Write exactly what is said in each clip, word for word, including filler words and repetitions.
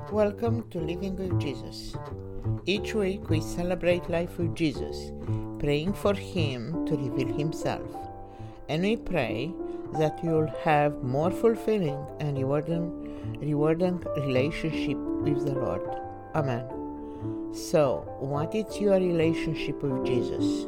Welcome to Living with Jesus. Each week we celebrate life with Jesus, praying for Him to reveal Himself. And we pray that you'll have more fulfilling and rewarding, rewarding relationship with the Lord. Amen. So, what is your relationship with Jesus?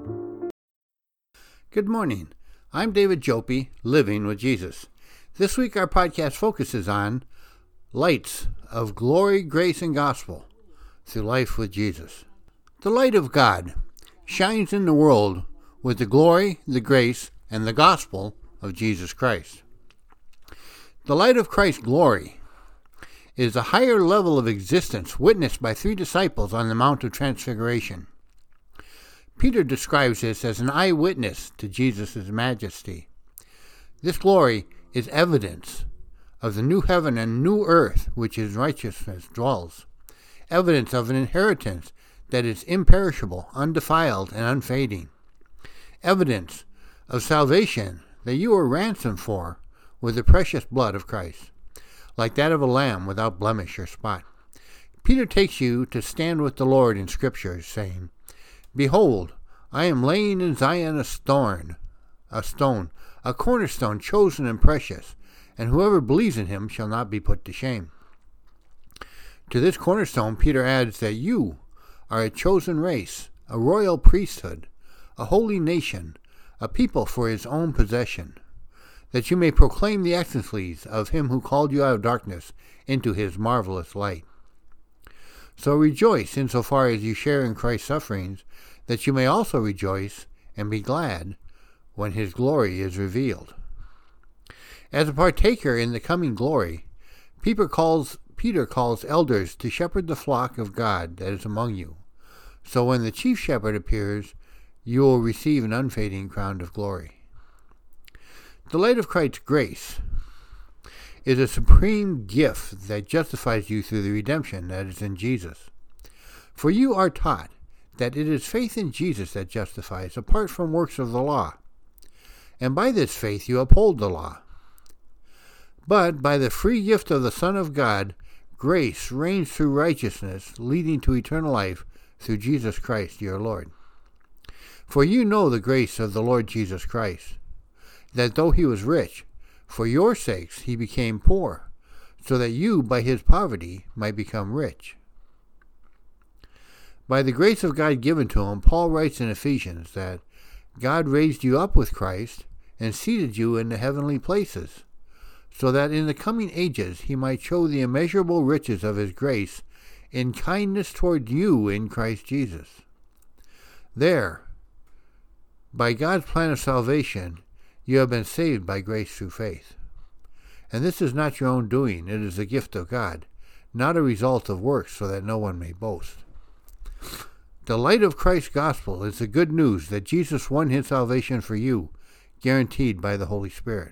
Good morning. I'm David Jopi, Living with Jesus. This week our podcast focuses on lights of glory, grace, and gospel through life with Jesus. The light of God shines in the world with the glory, the grace, and the gospel of Jesus Christ. The light of Christ's glory is a higher level of existence witnessed by three disciples on the Mount of Transfiguration. Peter describes this as an eyewitness to Jesus' majesty. This glory is evidence of the new heaven and new earth which his righteousness dwells, evidence of an inheritance that is imperishable, undefiled, and unfading, evidence of salvation that you were ransomed for with the precious blood of Christ, like that of a lamb without blemish or spot. Peter takes you to stand with the Lord in Scriptures, saying, "Behold, I am laying in Zion a stone, a stone, a cornerstone chosen and precious, and whoever believes in him shall not be put to shame." To this cornerstone, Peter adds that you are a chosen race, a royal priesthood, a holy nation, a people for his own possession, that you may proclaim the excellencies of him who called you out of darkness into his marvelous light. So rejoice insofar as you share in Christ's sufferings, that you may also rejoice and be glad when his glory is revealed. As a partaker in the coming glory, Peter calls, Peter calls elders to shepherd the flock of God that is among you. So when the chief shepherd appears, you will receive an unfading crown of glory. The light of Christ's grace is a supreme gift that justifies you through the redemption that is in Jesus. For you are taught that it is faith in Jesus that justifies, apart from works of the law. And by this faith you uphold the law. But by the free gift of the Son of God, grace reigns through righteousness, leading to eternal life through Jesus Christ your Lord. For you know the grace of the Lord Jesus Christ, that though he was rich, for your sakes he became poor, so that you by his poverty might become rich. By the grace of God given to him, Paul writes in Ephesians that God raised you up with Christ and seated you in the heavenly places, so that in the coming ages he might show the immeasurable riches of his grace in kindness toward you in Christ Jesus. There, by God's plan of salvation, you have been saved by grace through faith. And this is not your own doing, it is the gift of God, not a result of works, so that no one may boast. The light of Christ's gospel is the good news that Jesus won his salvation for you, guaranteed by the Holy Spirit.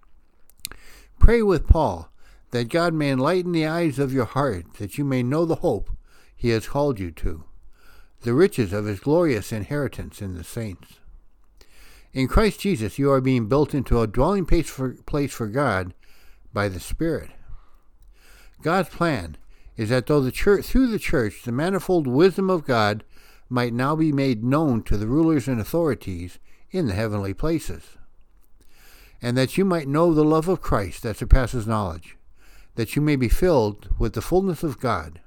Pray with Paul that God may enlighten the eyes of your heart, that you may know the hope he has called you to, the riches of his glorious inheritance in the saints. In Christ Jesus you are being built into a dwelling place for, place for God by the Spirit. God's plan is that though the church, through the church the manifold wisdom of God might now be made known to the rulers and authorities in the heavenly places, and that you might know the love of Christ that surpasses knowledge, that you may be filled with the fullness of God.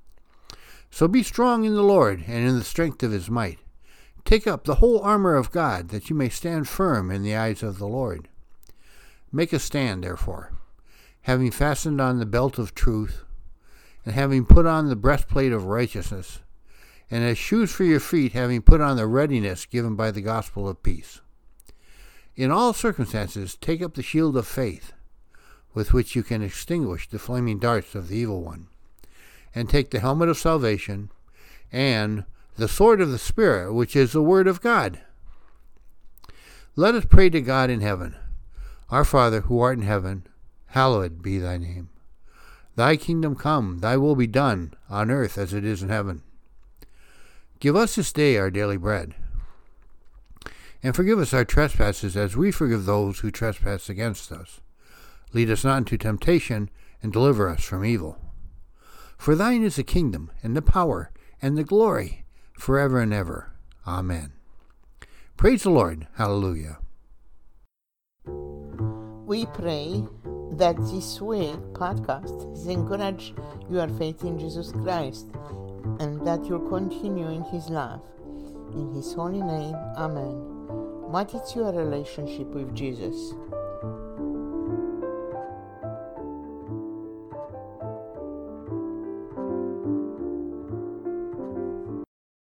So be strong in the Lord and in the strength of his might. Take up the whole armor of God, that you may stand firm in the eyes of the Lord. Make a stand, therefore, having fastened on the belt of truth, and having put on the breastplate of righteousness, and as shoes for your feet, having put on the readiness given by the gospel of peace. In all circumstances, take up the shield of faith, with which you can extinguish the flaming darts of the evil one, and take the helmet of salvation, and the sword of the Spirit, which is the word of God. Let us pray to God in heaven. Our Father, who art in heaven, hallowed be thy name. Thy kingdom come, thy will be done, on earth as it is in heaven. Give us this day our daily bread, and forgive us our trespasses as we forgive those who trespass against us. Lead us not into temptation, and deliver us from evil. For thine is the kingdom, and the power, and the glory, forever and ever. Amen. Praise the Lord. Hallelujah. We pray that this week podcast has encouraged your faith in Jesus Christ and that you'll continue in His love. In His holy name, Amen. What is your relationship with Jesus?